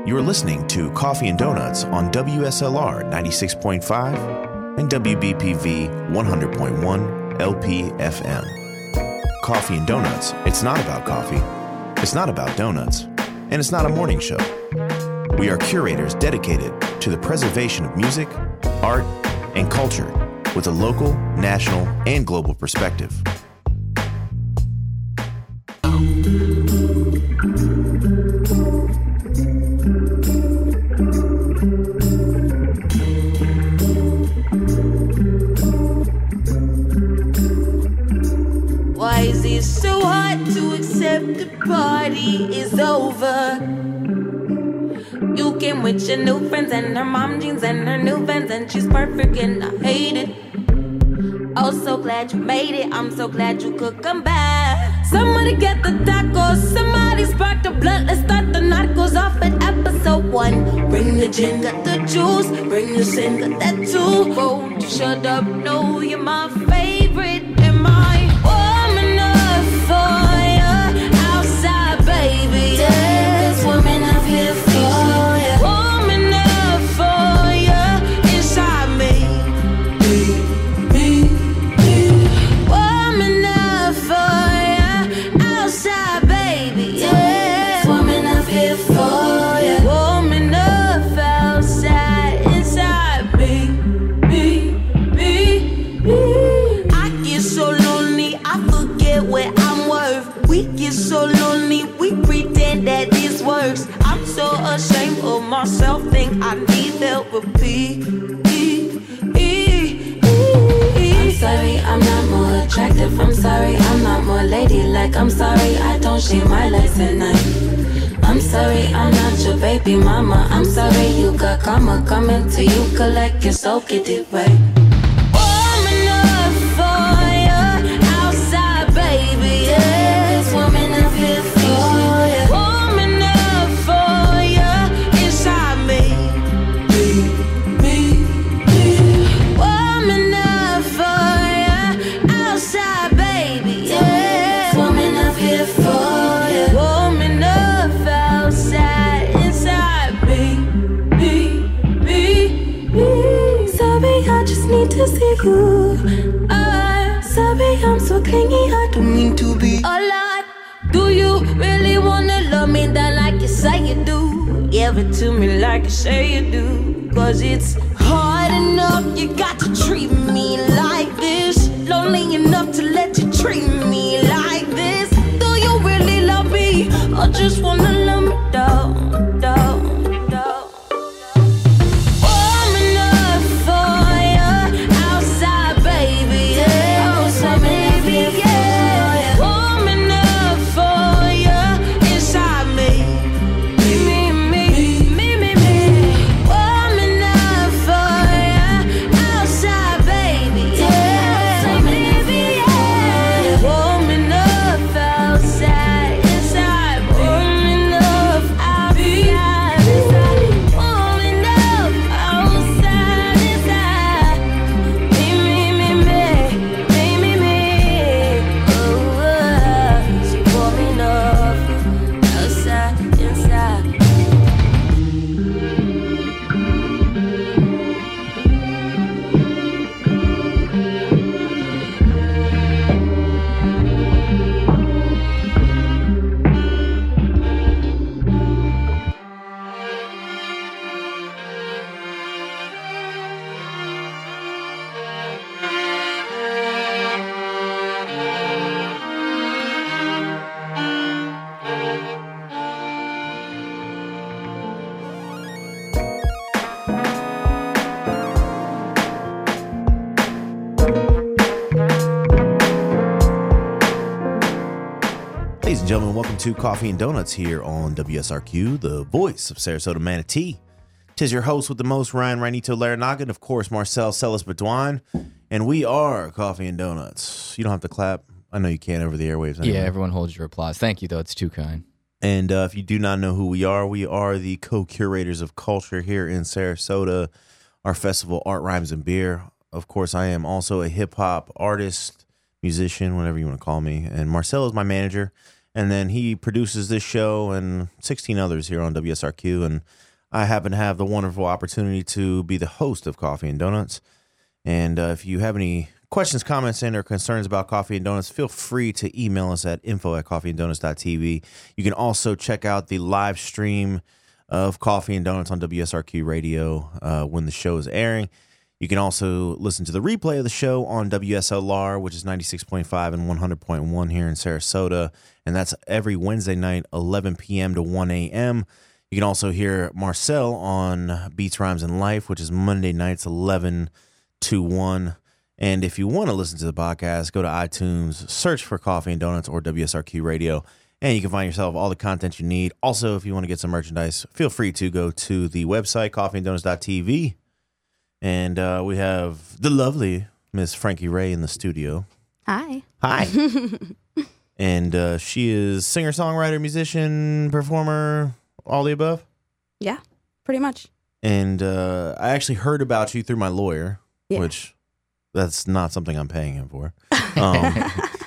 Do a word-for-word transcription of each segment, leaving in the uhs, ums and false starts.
You're listening to Coffee and Donuts on W S L R ninety-six point five and W B P V one hundred point one L P F M. Coffee and Donuts, it's not about coffee, it's not about donuts, and it's not a morning show. We are curators dedicated to the preservation of music, art, and culture with a local, national, and global perspective. Why is it so hard to accept the party is over? You came with your new friends and her mom jeans and her new Vans, and she's perfect and I hate it. Oh, so glad you made it. I'm so glad you could come back. Somebody get the tacos. Somebody spark the blunt. Let's start the narcos off at episode one. Bring the gin, got the juice. Bring the sin, got that too. Won't you shut up? No, you're my favorite. Am I warm enough for you outside, baby? There's women out here for you. Warm enough for you inside me. Me, me. Warm enough for you outside, baby. Yeah, woman up here for you. Warm enough outside, inside me, me, me, me. I get so lonely, I forget what I'm worth. We get so lonely, we pretend that this works. I'm so ashamed of myself, think I need therapy. I'm sorry, I'm not more attractive. I'm sorry, I'm not more ladylike. I'm sorry, I don't shave my legs at night. I'm sorry, I'm not your baby mama. I'm sorry, you got karma coming to you. Collect your soul, get it right. Warm enough for you outside, baby. Yeah, this woman up here for you. Warm enough for you inside me. Me, me, me. Warm enough for you outside, baby. Yeah, woman up here for you. Warm enough outside, inside me, me, me, me. Sorry, I just need to see you. I'm sorry, I'm so clingy. I don't mean to be a lot. Do you really wanna love me that like you say you do? Give it to me like you say you do. Cause it's hard enough, you got to treat me like this. Lonely enough to let you treat me like this. Do you really love me? Or just wanna love me down, down, down? Warm enough for you outside, baby. Yeah, oh, so maybe, yeah. Warm enough for you inside me. Me, me, me, me, me. Warm enough for you outside, baby. Yeah, so maybe, yeah. Warm enough outside, inside. Warm enough outside, inside. Warm enough outside, inside. Me, me, me, me, me, me, me. Oh, so warm enough outside, inside. Ladies and gentlemen, welcome to Coffee and Donuts here on W S R Q, the voice of Sarasota Manatee. Tis your host with the most, Ryan Ranito Laranaga, and of course, Marcel Celis Badouin, and we are Coffee and Donuts. You don't have to clap. I know you can over the airwaves. Anyway. Yeah, everyone holds your applause. Thank you, though. It's too kind. And uh, if you do not know who we are, we are the co-curators of culture here in Sarasota, our festival, Art, Rhymes, and Beer. Of course, I am also a hip-hop artist, musician, whatever you want to call me. And Marcel is my manager. and then he produces this show and sixteen others here on W S R Q. And I happen to have the wonderful opportunity to be the host of Coffee and Donuts. And uh, if you have any questions, comments, and or concerns about Coffee and Donuts, feel free to email us at info at coffee and donuts dot t v. You can also check out the live stream of Coffee and Donuts on W S R Q Radio uh, when the show is airing. You can also listen to the replay of the show on W S L R, which is ninety-six point five and one hundred point one here in Sarasota. And that's every Wednesday night, eleven p.m. to one a.m. You can also hear Marcel on Beats, Rhymes, and Life, which is Monday nights, eleven to one. And if you want to listen to the podcast, go to iTunes, search for Coffee and Donuts or W S R Q Radio, and you can find yourself all the content you need. Also, if you want to get some merchandise, feel free to go to the website, coffee and donuts dot t v. And uh, we have the lovely Miss Frankie Ray in the studio. Hi. Hi. And uh, she is singer, songwriter, musician, performer, all the above? Yeah, pretty much. And uh, I actually heard about you through my lawyer, Yeah. which... that's not something I'm paying him for. Um,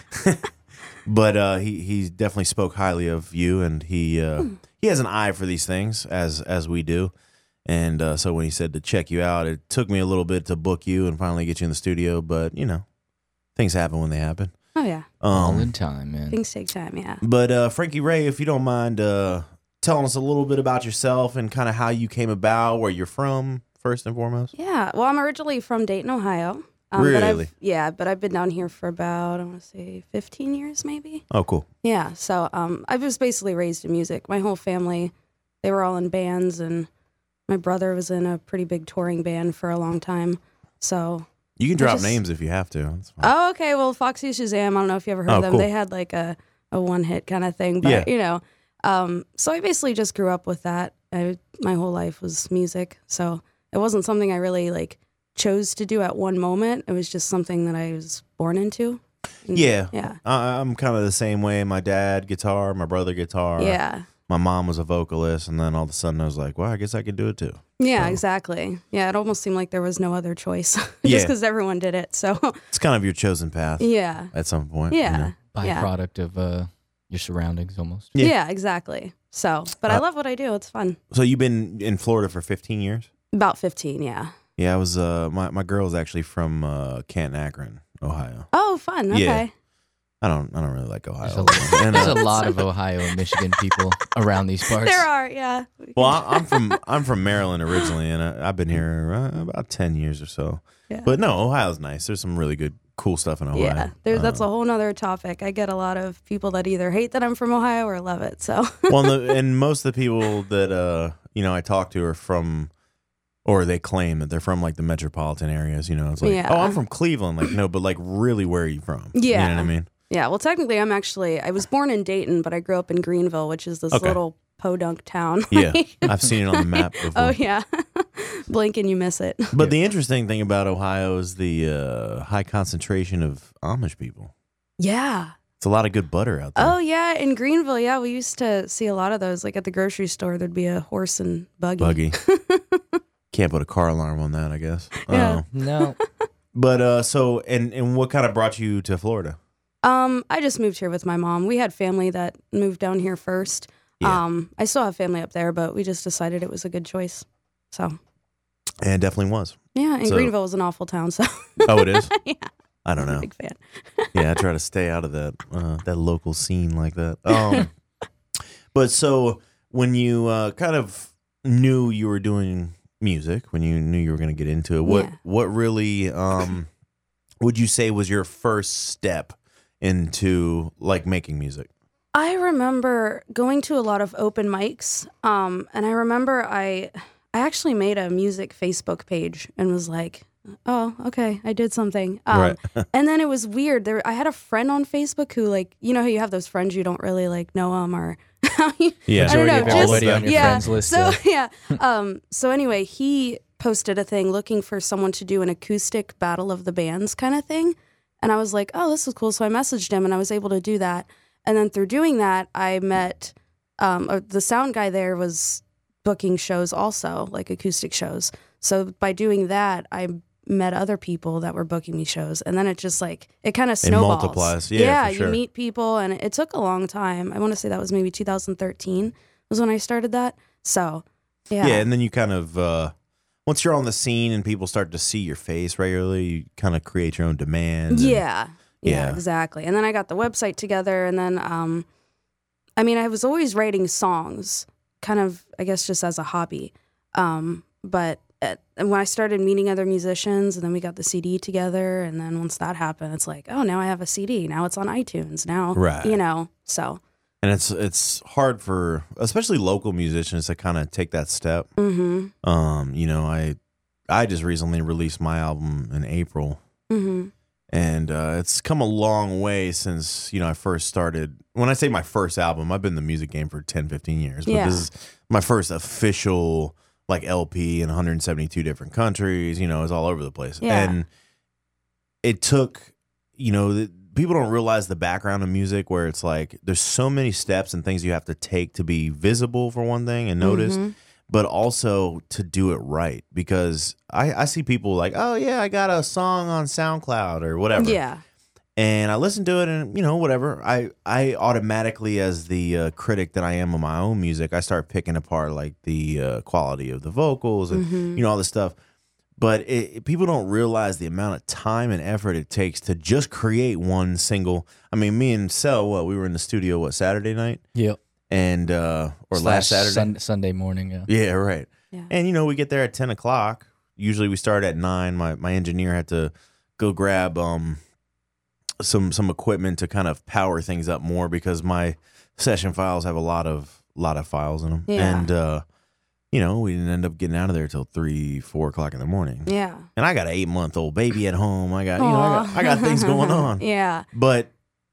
but uh, he he definitely spoke highly of you, and he uh, he has an eye for these things, as as we do. And uh, so when he said to check you out, it took me a little bit to book you and finally get you in the studio. But, you know, things happen when they happen. Oh, yeah. All Um, in time, man. Things take time, yeah. but uh, Frankie Ray, if you don't mind uh, telling us a little bit about yourself and kind of how you came about, where you're from, first and foremost. Yeah, well, I'm originally from Dayton, Ohio. Um, Really? But I've, yeah, but I've been down here for about, I want to say, fifteen years maybe. Oh, cool. Yeah, so um, I was basically raised in music. My whole family, they were all in bands, and my brother was in a pretty big touring band for a long time. So. You can drop just- names if you have to. That's fine. Oh, okay. Well, Foxy Shazam, I don't know if you ever heard Oh, of them. cool. They had like a, a one hit kind of thing, but Yeah. you know. Um, so I basically just grew up with that. I, my whole life was music, so it wasn't something I really like chose to do at one moment. It was just something that I was born into. And- Yeah. Yeah. I, I'm kind of the same way. My dad, guitar, my brother, guitar. Yeah. My mom was a vocalist, and then all of a sudden I was like, well, I guess I could do it too. Yeah, So- exactly. Yeah, it almost seemed like there was no other choice just Yeah. because everyone did it. So, It's kind of your chosen path yeah. at some point. you Yeah. know? Yeah. Byproduct of uh, your surroundings, almost. Yeah. Yeah, exactly. So, but I Uh, love what I do. It's fun. So you've been in Florida for fifteen years? About fifteen, yeah. Yeah, I was. Uh, my my girl's actually from uh, Canton, Akron, Ohio. Oh, fun. Okay. Yeah. I don't. I don't really like Ohio. There's a, And, there's uh, a lot of Ohio and Michigan people around these parts. There are, yeah. well, I, I'm from I'm from Maryland originally, and I, I've been here uh, about ten years or so. Yeah. But no, Ohio's nice. There's some really good, cool stuff in Ohio. Yeah, there, that's Uh, a whole nother topic. I get a lot of people that either hate that I'm from Ohio or love it. So well, and, the, and most of the people that uh, you know I talk to are from, or they claim that they're from like the metropolitan areas. You know, it's like, Yeah. oh, I'm from Cleveland. Like, no, but like, really, where are you from? you Yeah. know what I mean. yeah, well, technically, I'm actually I was born in Dayton, but I grew up in Greenville, which is this Okay. little podunk town. Yeah, I've seen it on the map before. Oh yeah, blink and you miss it. But the interesting thing about Ohio is the uh, high concentration of Amish people. Yeah. It's a lot of good butter out there. Oh yeah, in Greenville, yeah, we used to see a lot of those. Like at the grocery store, there'd be a horse and buggy. Buggy. Can't put a car alarm on that, I guess. Yeah. Uh, No. but uh, so, and and what kind of brought you to Florida? Um, I just moved here with my mom. We had family that moved down here first. Yeah. Um, I still have family up there, but we just decided it was a good choice. So And it definitely was. yeah, and So- Greenville was an awful town. So Oh, it is. yeah, I don't know. big fan. Yeah, I try to stay out of that uh, that local scene like that. Um, but so when you uh, kind of knew you were doing music, when you knew you were going to get into it, what Yeah. what really um, would you say was your first step into like making music? I remember going to a lot of open mics, um, and I remember I I actually made a music Facebook page and was like, oh, okay, I did something. Um, Right. and then it was weird. There, I had a friend on Facebook who, like, you know how you have those friends you don't really like know them or how you, Yeah. I don't know, Majority of just- everybody on your yeah. friends list. So yeah. yeah. Um. So anyway, he posted a thing looking for someone to do an acoustic battle of the bands kind of thing, and I was like, oh, this is cool. So I messaged him, and I was able to do that. And then through doing that, I met um, uh, the sound guy there was booking shows also, like acoustic shows. So by doing that, I met other people that were booking me shows, and then it just like it kind of It snowballs. multiplies. Yeah, yeah for sure. You meet people, and it took a long time. I want to say that was maybe two thousand thirteen was when I started that. So yeah, Yeah, and then you kind of uh, once you're on the scene and people start to see your face regularly, you kind of create your own demand. and- yeah, yeah, Yeah. exactly. And then I got the website together, and then um, I mean, I was always writing songs, kind of, I guess, just as a hobby. Um, but at, and when I started meeting other musicians, and then we got the C D together, and then once that happened, it's like, oh, now I have a C D. Now it's on iTunes. Now, Right. you know, so. And it's it's hard for especially local musicians to kind of take that step. Mm-hmm. Um, you know, I I just recently released my album in April, Mm-hmm. and uh, it's come a long way since, you know, I first started. When I say my first album, I've been in the music game for ten, fifteen years, but Yeah. this is my first official like L P in one hundred seventy-two different countries. You know, it's all over the place, Yeah. and it took, you know, the, people don't realize the background of music where it's like there's so many steps and things you have to take to be visible for one thing and noticed, Mhm. but also to do it right. Because I, I see people like, oh yeah, I got a song on SoundCloud or whatever. Yeah. And I listen to it and, you know, whatever. I, I automatically, as the uh, critic that I am of my own music, I start picking apart like the uh, quality of the vocals and, Mhm. you know, all this stuff. But it, people don't realize the amount of time and effort it takes to just create one single. I mean, me and Sel, what, we were in the studio, what, Saturday night? Yep. And, uh, or Slash last Saturday? Sun- Sunday morning. Yeah. Yeah, right. Yeah. And, you know, we get there at ten o'clock. Usually we start at nine. My my engineer had to go grab um some some equipment to kind of power things up more because my session files have a lot of lot of files in them. Yeah. And, uh, you know, we didn't end up getting out of there till three, four o'clock in the morning. Yeah. And I got an eight month old baby at home. I got, you know, I got, I got things going on. Yeah. But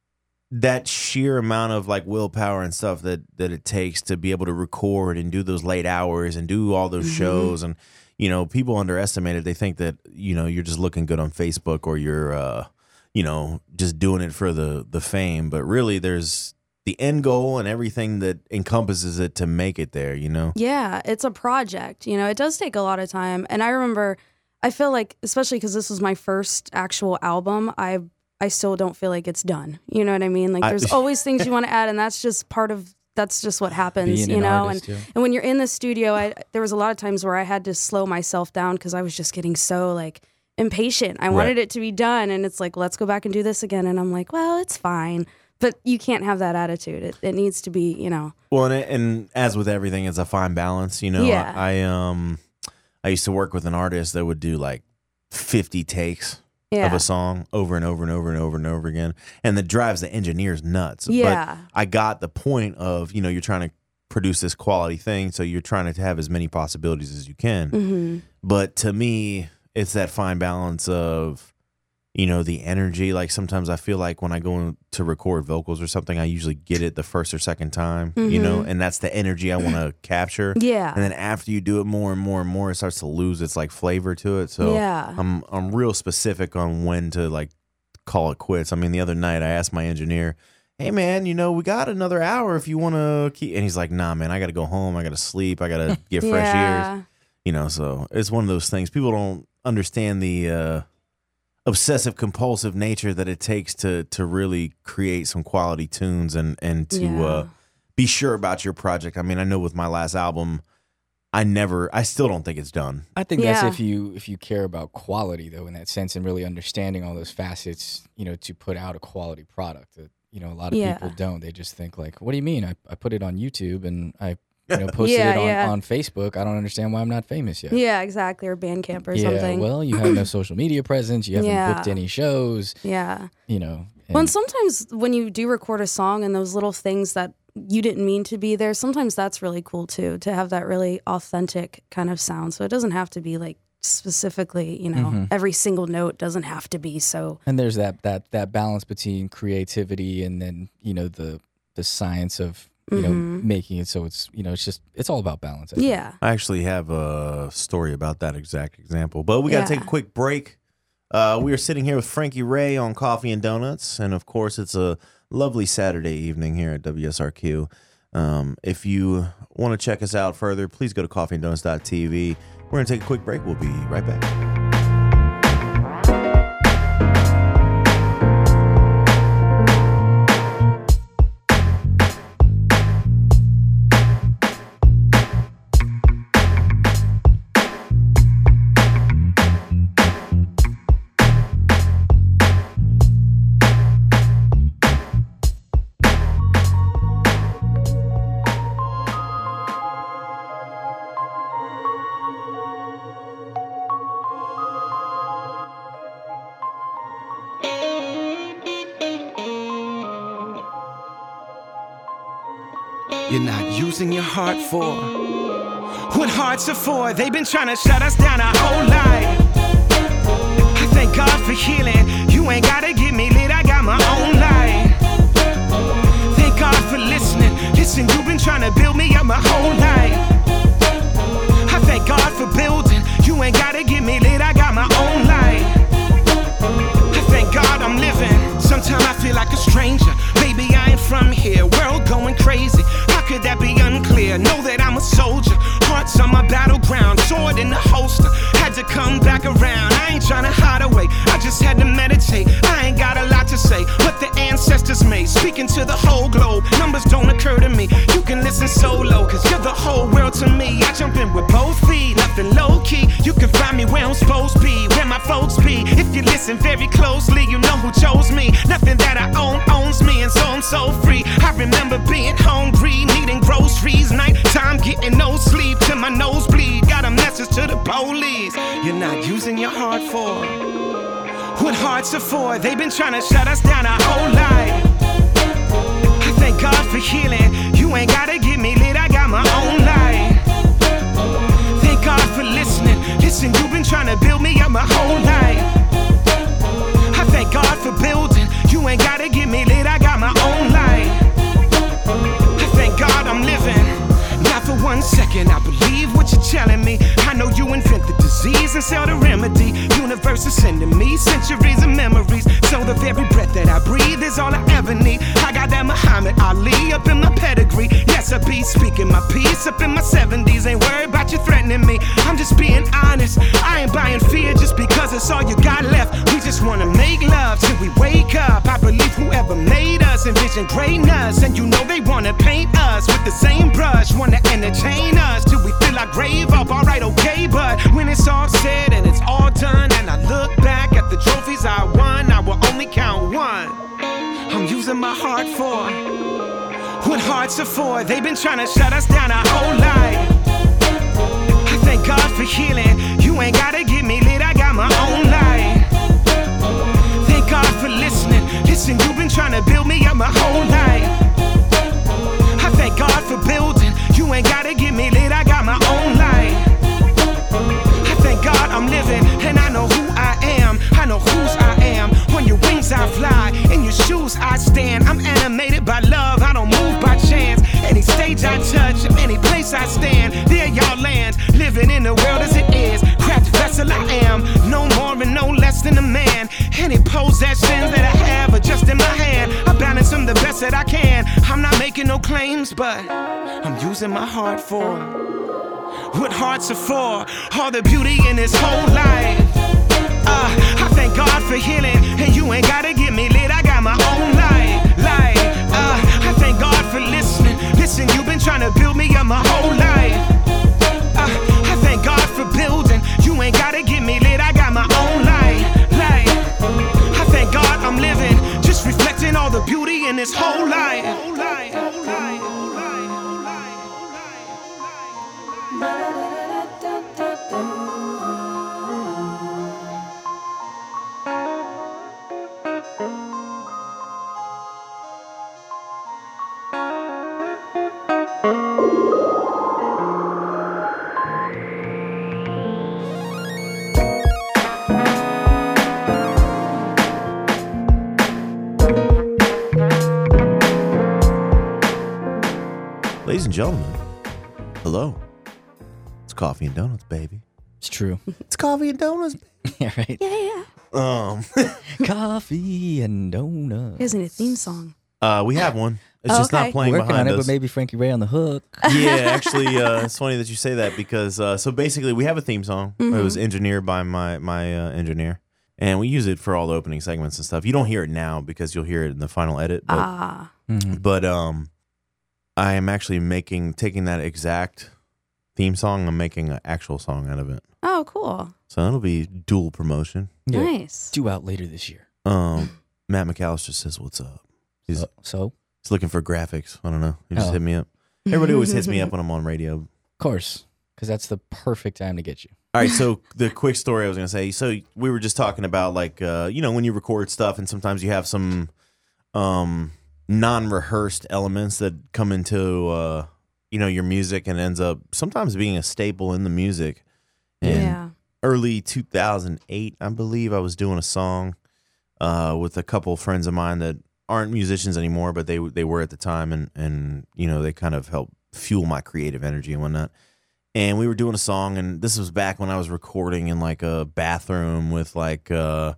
that sheer amount of like willpower and stuff that that it takes to be able to record and do those late hours and do all those Mhm. shows, and you know, people underestimate it. They think that, you know, you're just looking good on Facebook or you're uh you know, just doing it for the the fame, but really there's the end goal and everything that encompasses it to make it there, you know. Yeah, it's a project. You know, it does take a lot of time. And I remember, I feel like, especially because this was my first actual album, I I still don't feel like it's done. You know what I mean? Like, I- there's always things you want to add, and that's just part of, that's just what happens, Being you an know? artist, and, yeah. and when you're in the studio, I there was a lot of times where I had to slow myself down because I was just getting so, like, impatient. I wanted Right. it to be done, and it's like, let's go back and do this again. And I'm like, well, it's fine. But you can't have that attitude. It, it needs to be, you know. Well, and, and as with everything, it's a fine balance. You know, Yeah. I, I um, I used to work with an artist that would do like fifty takes Yeah. of a song over and over and over and over and over again, and that drives the engineers nuts. Yeah. But I got the point of, you know, you're trying to produce this quality thing, so you're trying to have as many possibilities as you can. hmm But to me, it's that fine balance of, you know, the energy. Like sometimes I feel like when I go in to record vocals or something, I usually get it the first or second time, you know, and that's the energy I want to capture. Yeah. And then after you do it more and more and more, it starts to lose its like flavor to it. So Yeah. I'm I'm real specific on when to like call it quits. I mean, the other night I asked my engineer, "Hey man, you know, we got another hour if you want to keep," and he's like, "Nah, man, I got to go home. I got to sleep. I got to get fresh yeah. ears." You know, so it's one of those things. People don't understand the uh, obsessive compulsive nature that it takes to to really create some quality tunes and and to Yeah. uh, be sure about your project. I mean, I know with my last album, I never, I still don't think it's done. I think Yeah. that's if you if you care about quality though, in that sense, and really understanding all those facets, you know, to put out a quality product. That, you know, a lot of Yeah. people don't. They just think like, "What do you mean? I, I put it on YouTube and I, you know, posted Yeah, it on, yeah. on Facebook. I don't understand why I'm not famous yet." Yeah, exactly. Or Bandcamp or yeah, something. well, you have no social media presence. You haven't Yeah. booked any shows. yeah. You know, Well, and and- sometimes when you do record a song and those little things that you didn't mean to be there, sometimes that's really cool too, to have that really authentic kind of sound. So it doesn't have to be like specifically, you know, Mhm. every single note doesn't have to be so. And there's that that that balance between creativity and then, you know, the the science of, you know, Mhm. making it so it's, you know, it's just it's all about balance. I think. Yeah. I actually have a story about that exact example, but we got to Yeah. take a quick break. Uh, we are sitting here with Frankie Ray on Coffee and Donuts, and of course, it's a lovely Saturday evening here at W S R Q. Um, if you want to check us out further, please go to coffee and donuts dot t v. We're going to take a quick break. We'll be right back. you're not using your heart for. What hearts are for? They've been trying to shut us down our whole life. I thank God for healing. You ain't gotta get me lit, I got my own life. Thank God for listening. Listen, you've been trying to build me up my whole life. I thank God for building. You ain't gotta get me lit, I got my own life. I thank God I'm living. Sometimes I feel like a stranger. Baby, I ain't from here. World going crazy. How could that be unclear? Know that I'm a soldier. Hearts on my battleground. Sword in the holster. Had to come back around. I ain't trying to hide away. I just had to meditate. I ain't got a lot to say. What the ancestors made. Speaking to the whole globe. Numbers don't occur to me. You can listen solo. Cause you're the whole world to me. I jump in with both feet. Nothing low key. You can find me where I'm supposed to be. Where my folks be. If you listen very closely, you know who chose me. Nothing that I own owns me, and so I'm so free. I remember being hungry, needing groceries. Nighttime, getting no sleep till my nose bleed. Got a message to the police. You're not using your heart for what hearts are for. They've been trying to shut us down our whole life. I thank God for healing. You ain't gotta get me lit, I got my own life. Thank God for listening. Listen, you've been trying to build me up my whole life. I thank God for building. You ain't gotta get me lit, I got my own life. I thank God I'm living. Not for one second, I believe what you're telling me. I know you invent the disease and sell the remedy. Universe is sending me centuries of memories. So the very breath that I breathe is all I ever need. I got that Muhammad Ali up in my pedigree. Yes, I be speaking my peace up in my seventies. Ain't worried about you threatening me. I'm just being honest. I ain't buying fear just because it's all you got left. We just wanna make love till we wake up. I believe whoever made us envisioned greatness. And you know they wanna paint us with the same brush. Wanna entertain us till we fill our grave up. Alright, okay, but when it's all said and it's all done, and I look back at the trophies I won, I will only count one. I'm using my heart for what hearts are for. They've been trying to shut us down our whole life. I thank God for healing. You ain't gotta get me lit, I got my own life. Thank God for listening. Listen, you've been trying to build me up my whole life. I thank God for building. You ain't gotta get me lit, I got my own life. I thank God I'm living, and I know who I am. I know whose I am. On your wings I fly, in your shoes I stand. I'm animated by love, I don't move by chance. Any stage I touch, any place I stand, there y'all land. Living in the world as it is, cracked vessel I am. No more and no less than a man. Any possessions that I have are just in my hand. I balance them the best that I can. I'm not making no claims, but I'm using my heart for what hearts are for. All the beauty in this whole life. Uh, I thank God for healing. And you ain't gotta get me lit, I got my own life. Life. Uh, I thank God for listening. Listen, you've been trying to build me up my whole life. Uh, I thank God for building. You ain't gotta get me lit, I got my own life. Life. I thank God I'm living. Just reflecting all the beauty in this whole life. Whole life. Whole life. Whole life. Whole life. Whole life. Ladies and gentlemen, hello. It's Coffee and Donuts, baby. It's true. It's Coffee and Donuts. Yeah, right. Yeah, yeah. Um, Coffee and donuts. He has a theme song. uh, we have one. It's Oh, just okay. not playing Working behind on it, us. but maybe Frankie Ray on the hook. Yeah, actually, uh, it's funny that you say that because uh, so basically we have a theme song. It was engineered by my my uh, engineer, and we use it for all the opening segments and stuff. You don't hear it now because you'll hear it in the final edit. But, Ah. but um, I am actually making taking that exact theme song. I'm making an actual song out of it. Oh, cool. So it'll be dual promotion. Yeah. Nice. Due out later this year. Um, Matt McAllister says, "What's up?" He's Uh, so, he's looking for graphics. I don't know. He just Oh. hit me up. Everybody always hits me up when I'm on radio. of course, because that's the perfect time to get you. All right, so the quick story I was going to say. So we were just talking about like uh, you know when you record stuff and sometimes you have some um non-rehearsed elements that come into uh, you know, your music and ends up sometimes being a staple in the music. And Yeah. early two thousand eight, I believe, I was doing a song uh, with a couple friends of mine that aren't musicians anymore, but they they were at the time, and and you know, they kind of helped fuel my creative energy and whatnot. And we were doing a song, and this was back when I was recording in like a bathroom with like uh,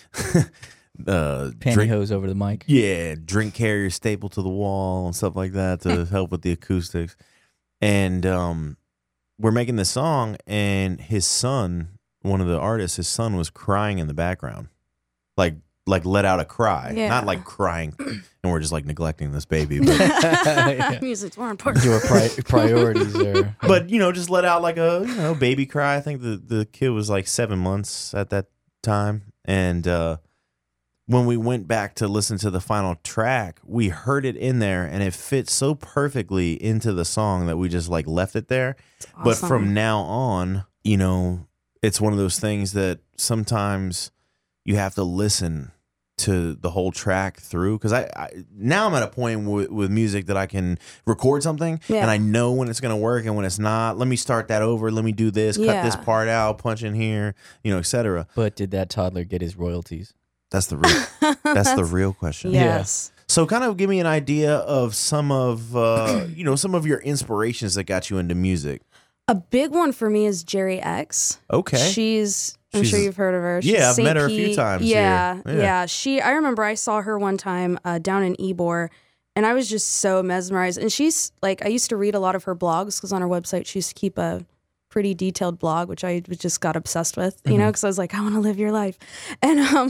uh drink, Pantyhose over the mic. yeah, drink carrier stapled to the wall and stuff like that to help with the acoustics. And um, we're making this song, and his son, one of the artists, his son was crying in the background, like like let out a cry, Yeah. not like crying, and we're just like neglecting this baby, but, Yeah. Music's more important. Your pri- priorities there. but you know, just let out like a you know baby cry. I think the the kid was like seven months at that time, and uh, when we went back to listen to the final track, we heard it in there, and it fit so perfectly into the song that we just like left it there. But Awesome. from now on, you know, it's one of those things that sometimes you have to listen to the whole track through. Because I, I now I'm at a point with, with music that I can record something Yeah. and I know when it's going to work and when it's not. Let me start that over. Let me do this. Cut this Yeah. part out. Punch in here. You know, et cetera. But did that toddler get his royalties? That's the real. that's the real question. Yes. So, kind of give me an idea of some of uh, you know some of your inspirations that got you into music. A big one for me is Jerry X. Okay. She's, I'm She's- sure you've heard of her. She's Yeah, I've Saint met her a few Pete. times here. Yeah, Yeah. yeah, She, I remember I saw her one time uh, down in Ybor, and I was just so mesmerized. And she's like, I used to read a lot of her blogs because on her website she used to keep a pretty detailed blog, which I just got obsessed with, you know, because I was like, I want to live your life. And um,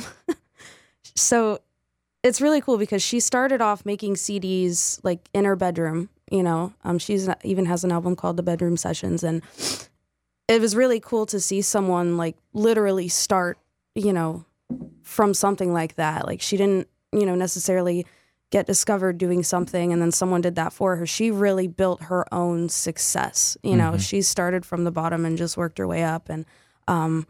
so it's really cool because she started off making C Ds like in her bedroom. You know, um, she's even has an album called The Bedroom Sessions, and it was really cool to see someone like literally start, you know, from something like that. Like she didn't, you know, necessarily get discovered doing something and then someone did that for her. She really built her own success. You know, Mhm. she started from the bottom and just worked her way up. And um,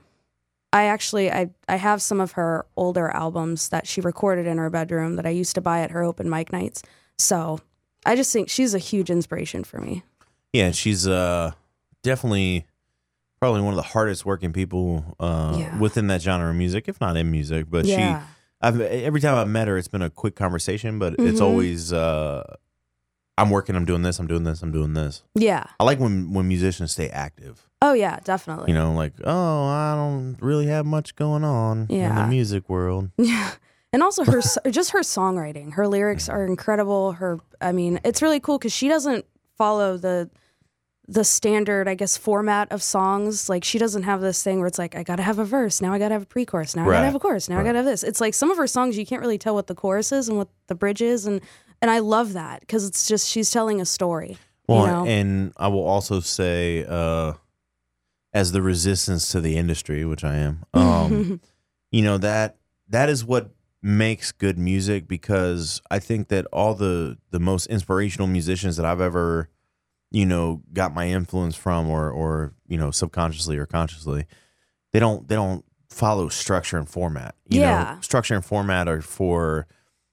I actually, I, I have some of her older albums that she recorded in her bedroom that I used to buy at her open mic nights. So I just think she's a huge inspiration for me. Yeah, she's uh, definitely probably one of the hardest working people uh, Yeah. within that genre of music, if not in music. But Yeah. she, I've every time I've met her, it's been a quick conversation, but it's Mhm. always uh, I'm working, I'm doing this, I'm doing this, I'm doing this. Yeah. I like when when musicians stay active. Oh, yeah, definitely. You know, like oh, I don't really have much going on in Yeah. the music world. Yeah. And also her, so- just her songwriting, her lyrics are incredible. Her, I mean, it's really cool because she doesn't follow the, the standard, I guess, format of songs. Like she doesn't have this thing where it's like, I got to have a verse. Now I got to have a pre-chorus. Now I got Right. to have a chorus. Now I Right. got to have this. It's like some of her songs, you can't really tell what the chorus is and what the bridge is. And, and I love that because it's just, she's telling a story. Well, you know? and I will also say, uh, as the resistance to the industry, which I am, um, you know, that that is what makes good music, because I think that all the the most inspirational musicians that I've ever, you know, got my influence from, or or you know, subconsciously or consciously, they don't they don't follow structure and format. You Yeah. know, structure and format are for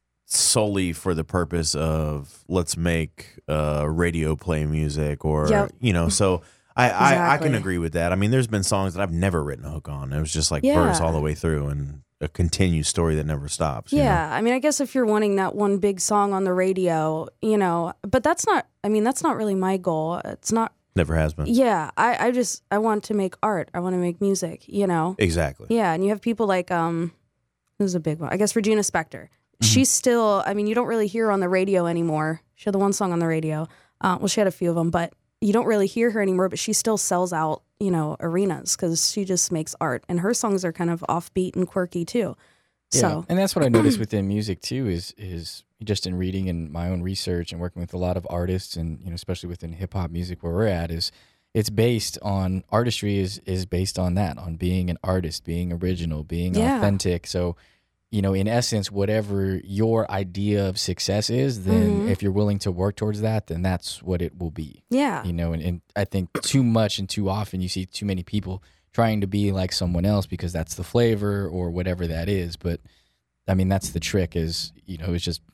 solely for the purpose of let's make uh radio play music, or Yep. you know, so I, I I can Exactly. agree with that. I mean, there's been songs that I've never written a hook on. It was just like Yeah. verse all the way through and a continued story that never stops. you know? Yeah, I mean, I guess if you're wanting that one big song on the radio, you know, but that's not, I mean, that's not really my goal. It's not, Never has been. yeah, I, I just, I want to make art. I want to make music, you know? Exactly. Yeah, and you have people like, um, who's a big one? I guess Regina Spektor. Mm-hmm. She's still, I mean, you don't really hear her on the radio anymore. She had the one song on the radio. Uh, well, she had a few of them, but you don't really hear her anymore, but she still sells out, you know, arenas because she just makes art. And her songs are kind of offbeat and quirky too. So, Yeah, and that's what I noticed within music too. Is is just in reading and my own research and working with a lot of artists, and you know, especially within hip hop music where we're at, is it's based on artistry is is based on that, on being an artist, being original, being Yeah. authentic. So, you know, in essence, whatever your idea of success is, then Mhm. if you're willing to work towards that, then that's what it will be. yeah. You know, and, and I think too much and too often you see too many people trying to be like someone else because that's the flavor or whatever that is. But I mean, that's the trick is, you know, it's just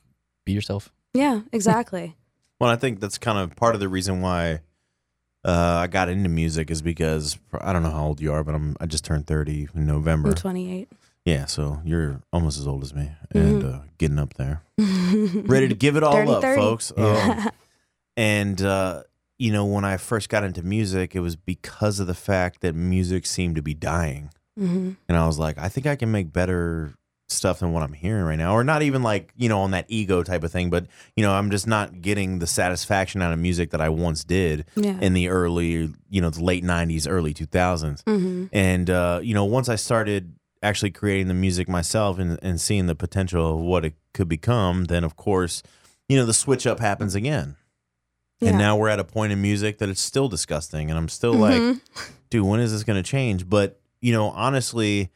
be yourself. Yeah, exactly. Well, I think that's kind of part of the reason why uh, I got into music is because I don't know how old you are, but I'm I just turned thirty in November. I'm twenty-eight. Yeah, so you're almost as old as me and mm-hmm. uh, getting up there, ready to give it all thirty, up, thirty. Folks. Um, and uh, you know, when I first got into music, it was because of the fact that music seemed to be dying, mm-hmm. and I was like, I think I can make better stuff than what I'm hearing right now, or not even like, you know, on that ego type of thing, but you know, I'm just not getting the satisfaction out of music that I once did yeah. in the early, you know, the late nineties, early two thousands. Mm-hmm. And uh, you know, once I started actually creating the music myself and, and seeing the potential of what it could become, then of course, you know, the switch up happens again. Yeah. And now we're at a point in music that it's still disgusting, and I'm still mm-hmm. like, dude, when is this going to change? But you know, honestly,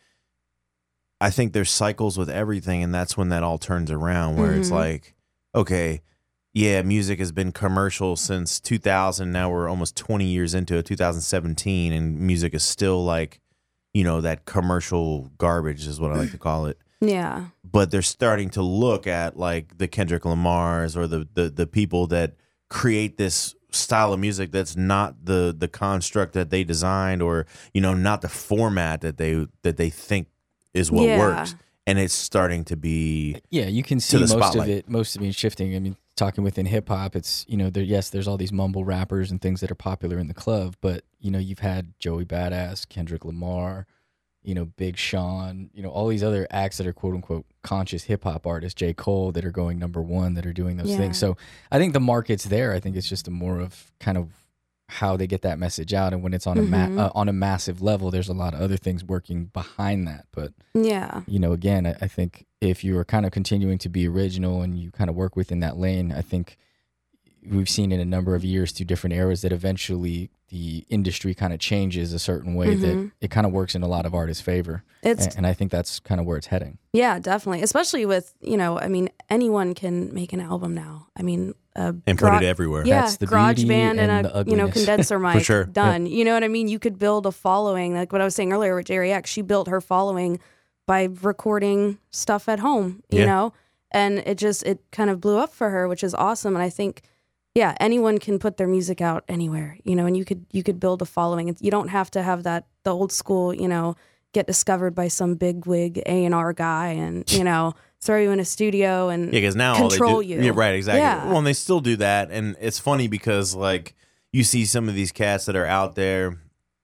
I think there's cycles with everything, and that's when that all turns around, where mm-hmm. it's like, okay, yeah, music has been commercial since two thousand. Now we're almost twenty years into it, two thousand seventeen, and music is still like, you know, that commercial garbage is what I like to call it. Yeah. But they're starting to look at like the Kendrick Lamars or the the, the people that create this style of music that's not the the construct that they designed, or you know, not the format that they that they think is what yeah. works, and it's starting to be yeah you can see most spotlight. of it most of it shifting. I mean, talking within hip hop, it's, you know, there yes there's all these mumble rappers and things that are popular in the club, but you know, you've had Joey Badass, Kendrick Lamar, you know, Big Sean, you know, all these other acts that are quote unquote conscious hip hop artists, J. Cole, that are going number one, that are doing those yeah. things. So I think the market's there. I think it's just a more of kind of how they get that message out, and when it's on mm-hmm. a ma- uh, on a massive level, there's a lot of other things working behind that. But yeah, you know, again, I, I think if you are kind of continuing to be original and you kind of work within that lane, I think we've seen in a number of years through different eras that eventually the industry kind of changes a certain way mm-hmm. that it kind of works in a lot of artists' favor. It's, and, and I think that's kind of where it's heading. Yeah, definitely. Especially with, you know, I mean, anyone can make an album now. I mean, uh, and put gra- it everywhere. Yeah, that's the garage band and, and a you know condenser mic, sure. done. Yeah. You know what I mean? You could build a following, like what I was saying earlier with Jerry X. She built her following by recording stuff at home. You yeah. know, and it just it kind of blew up for her, which is awesome. And I think, yeah, anyone can put their music out anywhere. You know, and you could you could build a following. You don't have to have that the old school, you know, get discovered by some big wig A and R guy and you know. throw you in a studio and yeah, because now control all they do, you. Yeah, right, exactly. Yeah. Well, and they still do that, and it's funny because like you see some of these cats that are out there,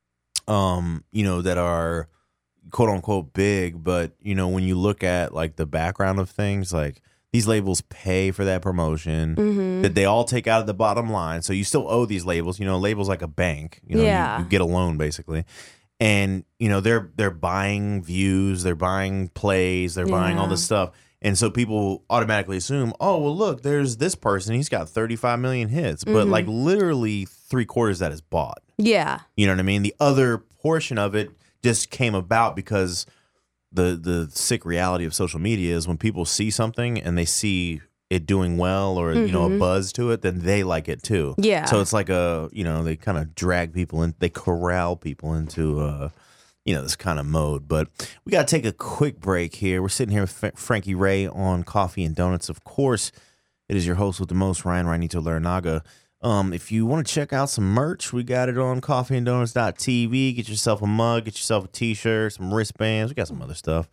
um, you know, that are quote unquote big, but you know, when you look at like the background of things, like these labels pay for that promotion mm-hmm. that they all take out of the bottom line, so you still owe these labels. You know, labels like a bank. You know, yeah. you, you get a loan basically. And you know they're they're buying views, they're buying plays, they're yeah. buying all this stuff. And so people automatically assume, oh, well, look, there's this person. He's got thirty-five million hits. But mm-hmm. like literally three quarters of that is bought. Yeah. You know what I mean? The other portion of it just came about because the the sick reality of social media is when people see something and they see it doing well or, mm-hmm. you know, a buzz to it, then they like it too. Yeah. So it's like a, you know, they kind of drag people in, they corral people into uh you know, this kind of mode. But we got to take a quick break here. We're sitting here with F- Frankie Ray on Coffee and Donuts. Of course, it is your host with the most, Ryan Rhinito Larinaga. Um, if you want to check out some merch, we got it on coffee and donuts dot t v. Get yourself a mug, get yourself a t-shirt, some wristbands. We got some other stuff.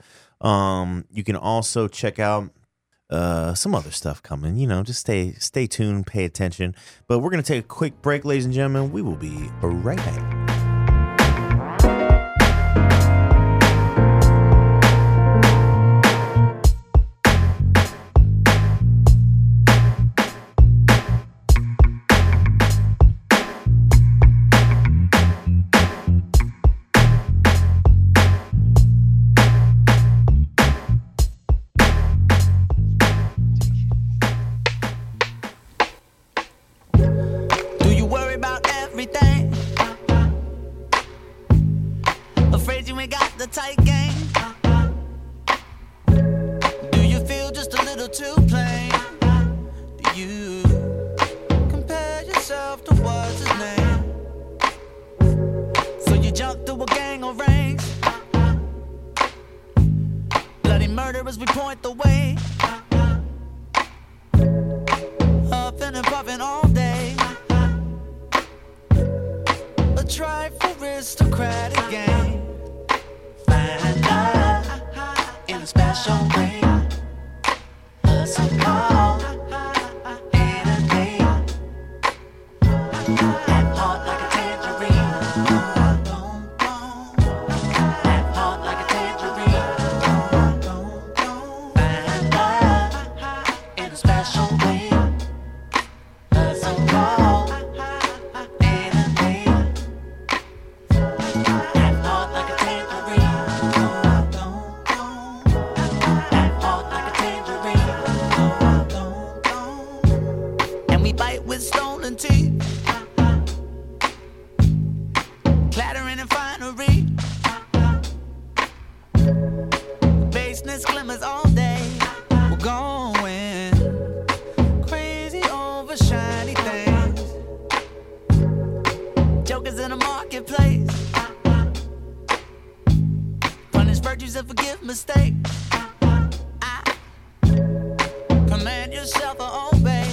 Um, you can also check out uh, some other stuff coming. You know, just stay stay tuned, pay attention. But we're going to take a quick break, ladies and gentlemen. We will be right back. Murderers, we point the way. puffing and puffing all day. A trifle aristocratic game. Find love in a special way. Hustle call in a day. Half heart like a tangerine. Half heart like a tangerine. Find love in a special way. Hustle call in a day. Half heart like a tangerine. Half heart like a tangerine. And we bite with stolen teeth. Clattering in finery. Baseness glimmers all day. We're going crazy over shiny things. Jokers in the marketplace. Punish virtues and forgive mistakes. I command yourself to obey.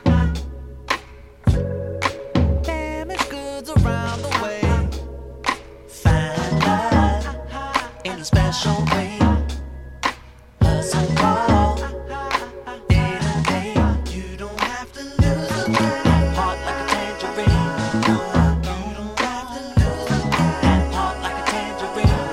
Damaged goods around the way. Find love in a special way. Hustle call day to day. You don't have to lose a day. Heart like a tangerine. You don't have to lose a day. Heart like a tangerine.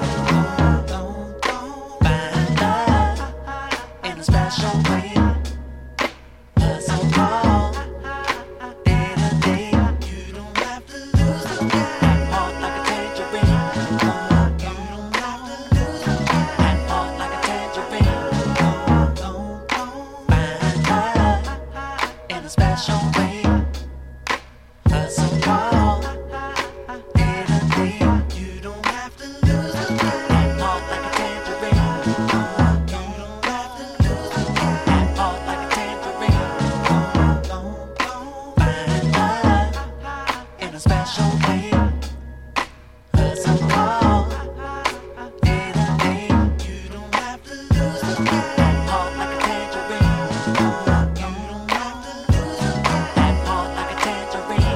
Find love in a special way. Hustle call day to day. You don't have to lose a day. Heart like a tangerine. You don't have to lose a day. Heart like a tangerine. Find love in a special way. Hustle call day to day. You don't have to lose a day. Heart like a tangerine. You don't have to lose a day. Heart like a tangerine. Find love in a special way. Hustle call day to day. You don't have to lose a day. Heart like a tangerine. You don't have to lose a day. Heart like a tangerine.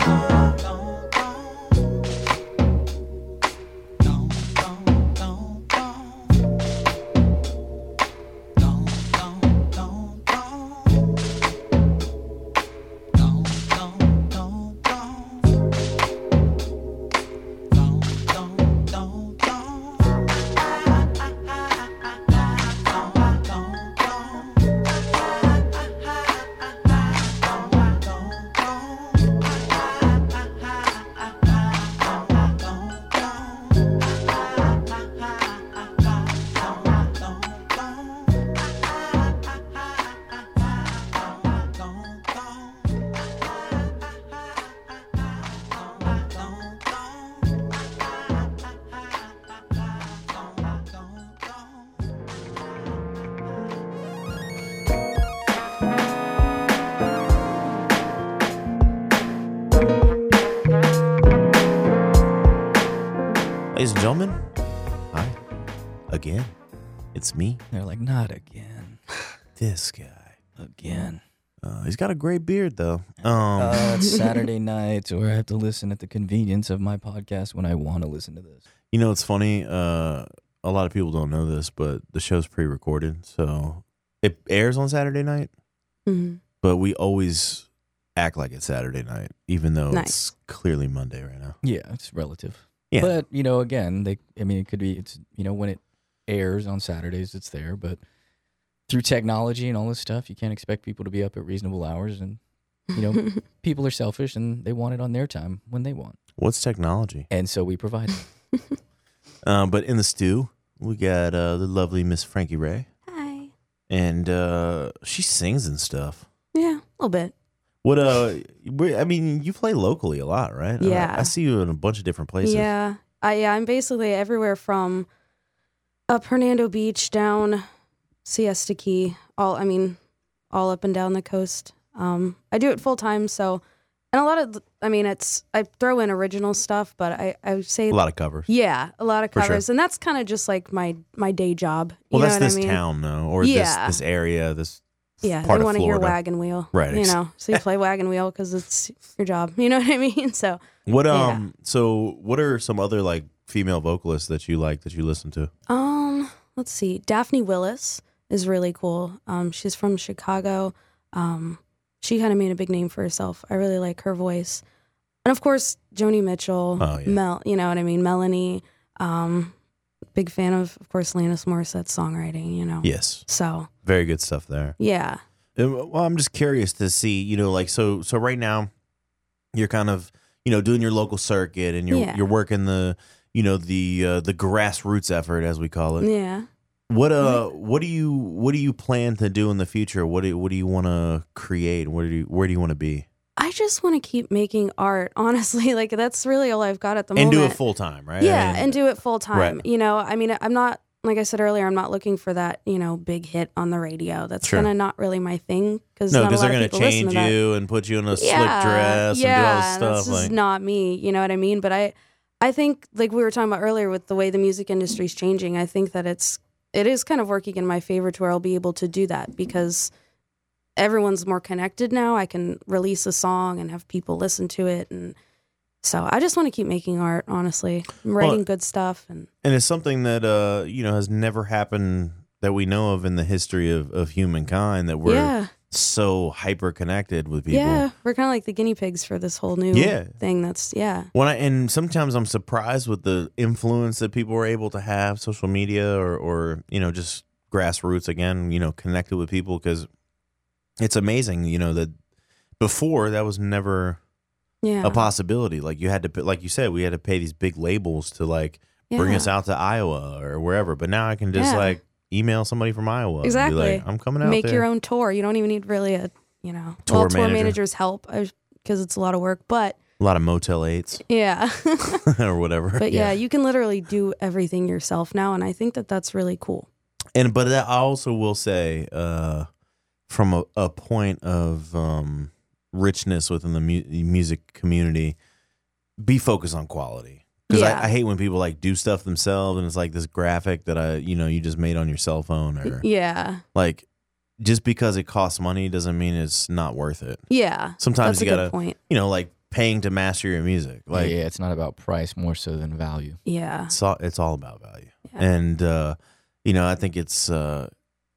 Ladies and gentlemen, hi again. It's me, They're like, not again. this guy. Again. Uh, he's got a great beard though. Um, Uh, it's Saturday night, or I have to listen at the convenience of my podcast when I want to listen to this. you know, it's funny. Uh, a lot of people don't know this, but the show's pre-recorded, so it airs on Saturday night. Mhm. But we always act like it's Saturday night, even though Nice. it's clearly Monday right now. Yeah, it's relative. Yeah. But, you know, again, they I mean, it could be, it's, you know, when it airs on Saturdays, it's there. But through technology and all this stuff, you can't expect people to be up at reasonable hours. And, you know, people are selfish and they want it on their time when they want. What's technology? And so we provide it. Um, but in the stew, we got uh, the lovely Miss Frankie Ray, Hi. and uh, she sings and stuff. Yeah, a little bit. What uh, we- I mean, you play locally a lot, right? Yeah. I, I see you in a bunch of different places. Yeah, I yeah, I'm basically everywhere from up Hernando Beach down Siesta Key. All I mean, all up and down the coast. Um, I do it full time, so and a lot of I mean, it's I throw in original stuff, but I I would say A lot of covers. yeah, a lot of For sure. covers, and that's kind of just like my my day job. You Well, know that's what this I mean? town, though, or Yeah. this this area, this Yeah, part they of want to hear Florida. wagon wheel. Right, You ex- know, so you play wagon wheel because it's your job. You know what I mean? So, What Yeah. um? So what are some other like female vocalists that you like that you listen to? um, let's see. Daphne Willis is really cool. Um, she's from Chicago. Um, she kind of made a big name for herself. I really like her voice. And of course, Joni Mitchell, Oh, yeah. Mel, you know what I mean? Melanie. Um, big fan of, of course, Alanis Morissette's songwriting, you know? Yes, So, very good stuff there. yeah. Uh, Well, I'm just curious to see, you know, like so. So right now, you're kind of, you know, doing your local circuit, and you're Yeah. you're working the, you know, the uh, the grassroots effort, as we call it. Yeah. What uh, what do you what do you plan to do in the future? What do what do you want to create? Where do you where do you want to be? I just want to keep making art, honestly. Like, that's really all I've got at the And moment. do it full time, right? I Yeah, mean, and do it full time. Right. You know, I mean, I'm not, like I said earlier, I'm not looking for that, you know, big hit on the radio. That's Sure. kind of not really my thing. Cause no, not a because lot they're of gonna people listen change to that. you and put you in a slick Yeah, dress yeah, and do all that's this stuff. just Like, not me. You know what I mean? But I, I think, like we were talking about earlier, with the way the music industry is changing, I think that it's, it is kind of working in my favor to where I'll be able to do that because everyone's more connected now. I can release a song and have people listen to it, and so I just want to keep making art. Honestly, I'm writing Well, good stuff, and and it's something that uh, you know has never happened that we know of in the history of, of humankind. That we're yeah, so hyper connected with people. yeah, we're kind of like the guinea pigs for this whole new Yeah. thing. That's yeah, When I and sometimes I'm surprised with the influence that people are able to have, social media or or you know just grassroots again, you know, connected with people, because it's amazing, you know, that before that was never yeah, a possibility. Like you had to, put- like you said, we had to pay these big labels to like bring Yeah. us out to Iowa or wherever. But now I can just Yeah. like email somebody from Iowa. Exactly. And be like, I'm coming out Make there. your own tour. You don't even need really a you know Tour well, tour manager. managers help because it's a lot of work, but A lot of Motel eights yeah. or whatever. But yeah, you can literally do everything yourself now, and I think that that's really cool. And but I also will say, uh, from a, a point of um, richness within the mu- music community, be focused on quality. Because Yeah. I, I hate when people like do stuff themselves and it's like this graphic that I, you know, you just made on your cell phone, or Yeah, like just because it costs money doesn't mean it's not worth it. yeah. Sometimes that's you a gotta, good point. you know, like paying to master your music. Like yeah, it's not about price more so than value. Yeah, it's all, it's all about value. Yeah. And, uh, you know, I think it's, uh,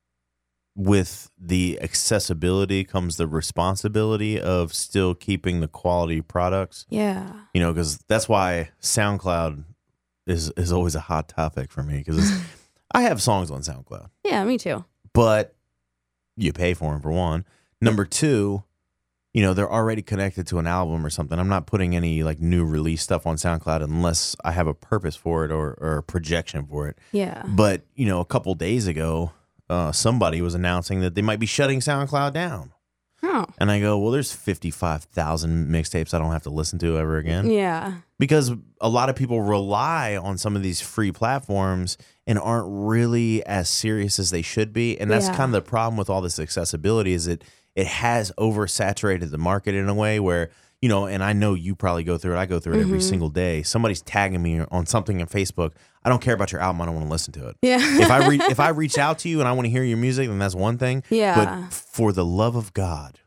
with the accessibility comes the responsibility of still keeping the quality products, yeah, you know, because that's why SoundCloud is, is always a hot topic for me, because I have songs on SoundCloud, yeah. Me too. but you pay for them for one. Number two, you know, they're already connected to an album or something. I'm not putting any like new release stuff on SoundCloud unless I have a purpose for it or, or a projection for it. Yeah, But, you know, a couple days ago, uh, somebody was announcing that they might be shutting SoundCloud down. oh, And I go, well, there's fifty-five thousand mixtapes I don't have to listen to ever again. yeah, Because a lot of people rely on some of these free platforms and aren't really as serious as they should be. And that's Yeah. kind of the problem with all this accessibility, is it it has oversaturated the market in a way where, you know, and I know you probably go through it. I go through it every Mm-hmm. single day. Somebody's tagging me on something on Facebook. I don't care about your album. I don't want to listen to it. yeah. If I re- if I reach out to you and I want to hear your music, then that's one thing. Yeah. But for the love of God,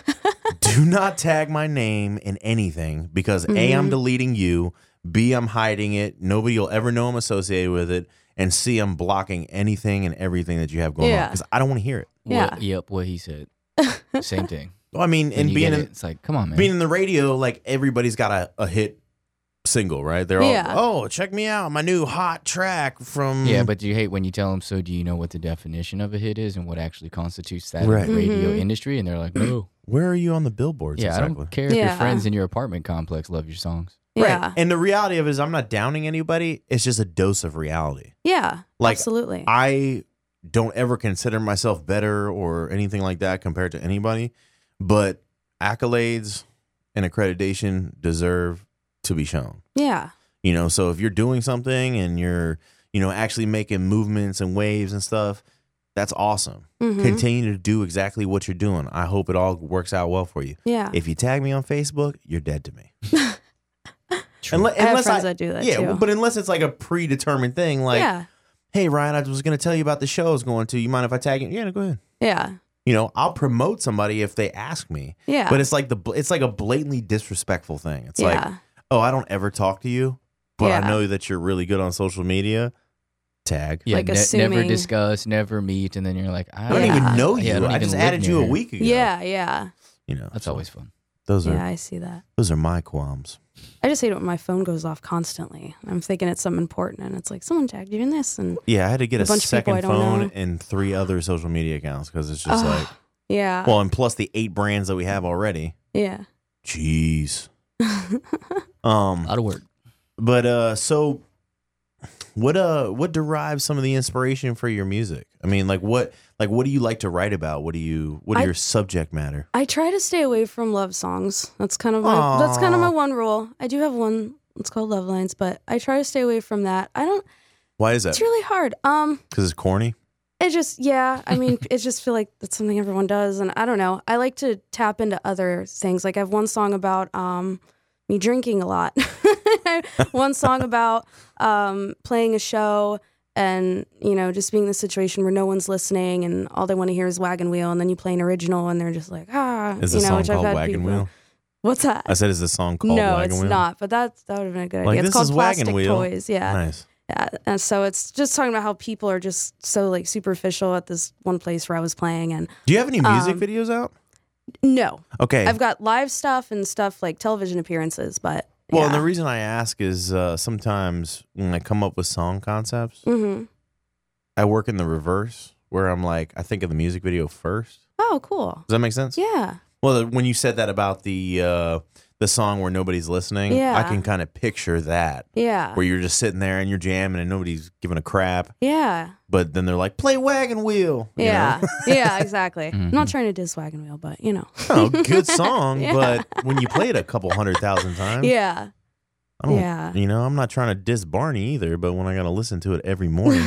do not tag my name in anything, because A, Mm-hmm. I'm deleting you. B, I'm hiding it. Nobody will ever know I'm associated with it. And C, I'm blocking anything and everything that you have going on, Yeah. because I don't want to hear it. Yeah. What, yep, what he said. Same thing. Well, I mean, When and you being get in, it, it's like, come on, man. being in the radio, like everybody's got a, a hit single, right? They're all, Yeah. oh, check me out, my new hot track from. yeah, but you hate when you tell them, so do you know what the definition of a hit is and what actually constitutes that Right. in the radio Mhm. industry? And they're like, no. Where are you on the billboards? Yeah, I exactly? don't care if Yeah. your friends in your apartment complex love your songs. Yeah. Right. And the reality of it is, I'm not downing anybody. It's just a dose of reality. Yeah. Like, absolutely. I don't ever consider myself better or anything like that compared to anybody, but accolades and accreditation deserve to be shown. yeah. You know, so if you're doing something and you're, you know, actually making movements and waves and stuff, that's awesome. Mhm. Continue to do exactly what you're doing. I hope it all works out well for you. Yeah. If you tag me on Facebook, you're dead to me. True. Unle- I have unless friends that do that yeah, too. but unless it's like a predetermined thing, like, yeah. hey, Ryan, I was going to tell you about the show I was going to. You mind if I tag you? Yeah, no, go ahead. Yeah. you know, I'll promote somebody if they ask me. Yeah. But it's like the it's like a blatantly disrespectful thing. It's Yeah. like, oh, I don't ever talk to you, but Yeah. I know that you're really good on social media. Tag. Yeah, Like ne- never assuming- discuss, never meet, and then you're like, I I don't Yeah. even know you. Yeah, I don't I, even just live added near you a here. week ago. Yeah, yeah. You know, That's so always fun. those are Yeah, I see that. those are my qualms. I just hate it when my phone goes off constantly. I'm thinking it's something important, and it's like someone tagged you in this, and Yeah, I had to get A a, bunch of people I second don't phone know. and three other social media accounts because it's just Ugh. like, yeah, well, and plus the eight brands that we have already. yeah. Jeez. A Um, lot of work. but uh, so what uh, what derives some of the inspiration for your music? I mean, like what, like what do you like to write about? What do you, what are I- your subject matter? I try to stay away from love songs. That's kind of my that's kind of my one rule. I do have one. It's called Love Lines, but I try to stay away from that. I don't. Why is that? It's really hard. Um, Because it's corny. it just yeah. I mean, it just feel like that's something everyone does, and I don't know. I like to tap into other things. Like I have one song about um me drinking a lot. One song about um playing a show. And, you know, just being in the situation where no one's listening and all they want to hear is Wagon Wheel. And then you play an original and they're just like, ah. Is you the know, song which I've called had Wagon people- Wheel? What's that? I said, is the song called no, Wagon it's Wheel? not. But that's, that would have been a good Like, idea. this It's called is Wagon Plastic Wheel. Toys. Yeah. Nice. Yeah. And so it's just talking about how people are just so, like, superficial at this one place where I was playing. And Do you have any music Um, videos out? no, Okay. I've got live stuff and stuff like television appearances. But well, yeah. and the reason I ask is uh, sometimes when I come up with song concepts, hmm I work in the reverse where I'm like, I think of the music video first. Oh, cool. Does that make sense? Yeah. Well, when you said that about the uh, the song where nobody's listening, Yeah. I can kind of picture that Yeah. where you're just sitting there and you're jamming and nobody's giving a crap, Yeah. but then they're like, play Wagon Wheel. you Yeah. know? yeah, exactly. I'm not trying to diss Wagon Wheel, but you know. Oh, good song, Yeah. but when you play it a couple hundred thousand times, Yeah. I don't, Yeah. you know, I'm not trying to diss Barney either, but when I got to listen to it every morning,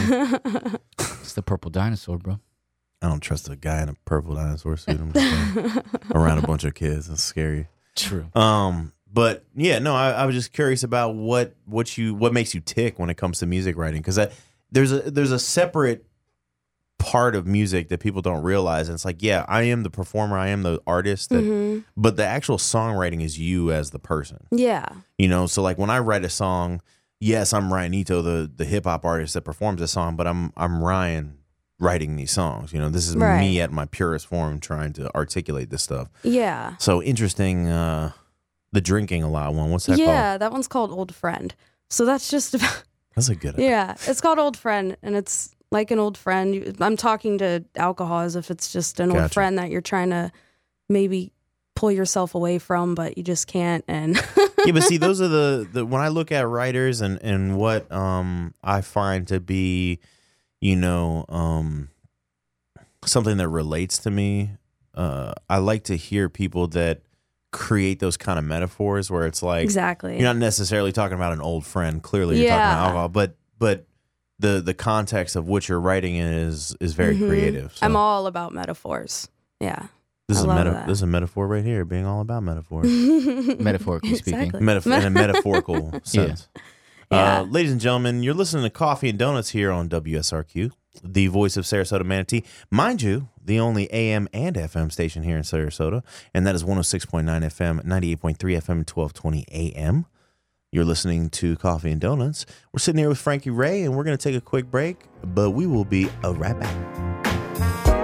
It's the purple dinosaur, bro. I don't trust a guy in a purple dinosaur suit. I'm just like, around a bunch of kids. That's scary. True. Um, but yeah, no, I, I was just curious about what what you what makes you tick when it comes to music writing, because there's a there's a separate part of music that people don't realize, and it's like, yeah, I am the performer, I am the artist, that, Mhm. but the actual songwriting is you as the person. Yeah. You know, so like when I write a song, yes, I'm Ryan Ito, the the hip hop artist that performs the song, but I'm I'm Ryan writing these songs. You know, this is Right. me at my purest form trying to articulate this stuff. Yeah. So interesting. Uh, the drinking a lot one. What's that Yeah, called? that one's called Old Friend. So that's just about That's a good. Yeah, it's called Old Friend, and it's like an old friend. You- I'm talking to alcohol as if it's just an old Gotcha. friend that you're trying to maybe pull yourself away from, but you just can't. And Yeah, but see, those are the, the when I look at writers and and what um I find to be, you know, um something that relates to me. Uh, I like to hear people that create those kind of metaphors where it's like exactly. you're not necessarily talking about an old friend. Clearly, you're talking Yeah. about alcohol, but but the the context of what you're writing in is is very Mhm. creative. So I'm all about metaphors. Yeah. this I is a love meta- that. this is a metaphor right here, being all about metaphors. Metaphorically speaking. Exactly. Metaf- in a metaphorical sense. Yeah. Uh, ladies and gentlemen, you're listening to Coffee and Donuts here on W S R Q, the voice of Sarasota Manatee. Mind you, the only A M and F M station here in Sarasota, and that is one oh six point nine F M, ninety-eight point three F M, and twelve twenty A M. You're listening to Coffee and Donuts. We're sitting here with Frankie Ray, and we're going to take a quick break, but we will be uh, right back.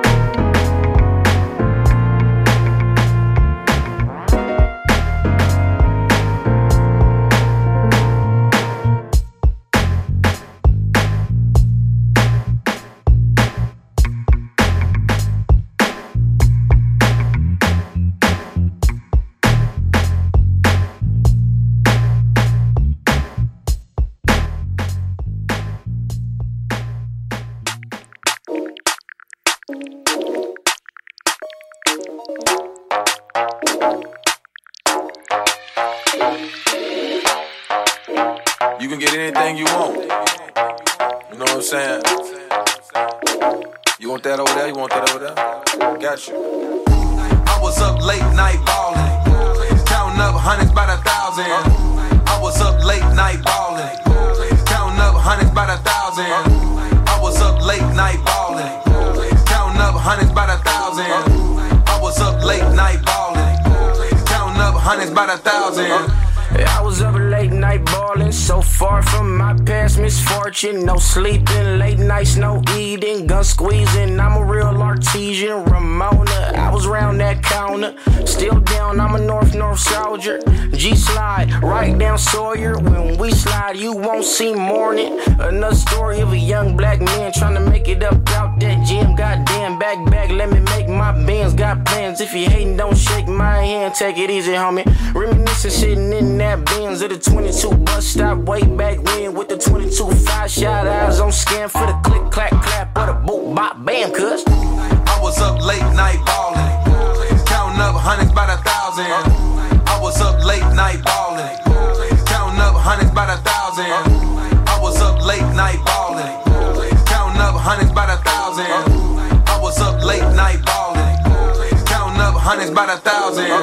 You can get anything you want. You know what I'm saying? You want that over there? You want that over there? Got you. I was up late night ballin', counting up hundreds by the thousand. I was up late night ballin', counting up hundreds by the thousand. I was up late night ballin', counting up hundreds by the thousand. by the thousand. I was up late night ballin', so far from my past misfortune. No sleeping, late nights, no eating, gun squeezing. I'm a real artesian, Ramona. I was round that counter, still down. I'm a North North soldier. G slide right down Sawyer. When we slide, you won't see morning. Another story of a young black man trying to make it up out that gym. Goddamn, back back, let me make my bands. Got plans. If you hating, don't shake my hand. Take it easy, homie. Reminiscing, sitting in that Benz at the twenty-two bus stop way back when with the twenty-two five shot eyes on scan for the click clack clap or the boot bop bam. Cuz I was up late night ballin', counting up hundreds by the thousand. I was up late night ballin', counting up hundreds by the thousand. I was up late night ballin', counting up hundreds by the thousand. I was up late night ballin', counting up hundreds by the thousand.